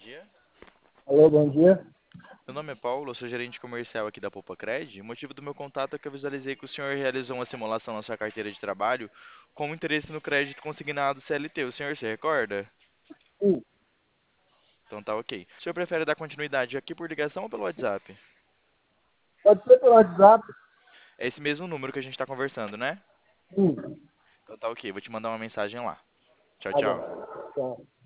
dia. Alô, bom dia. Meu nome é Paulo, eu sou gerente comercial aqui da Popacred. O motivo do meu contato é que eu visualizei que o senhor realizou uma simulação na sua carteira de trabalho com interesse no crédito consignado CLT. O senhor se recorda? Sim, Então tá ok. O senhor prefere dar continuidade aqui por ligação ou pelo WhatsApp? pode ser pelo WhatsApp. É esse mesmo número que a gente está conversando, né? Sim, Então tá ok, vou te mandar uma mensagem lá. Tchau, tá bom. tchau. Tchau.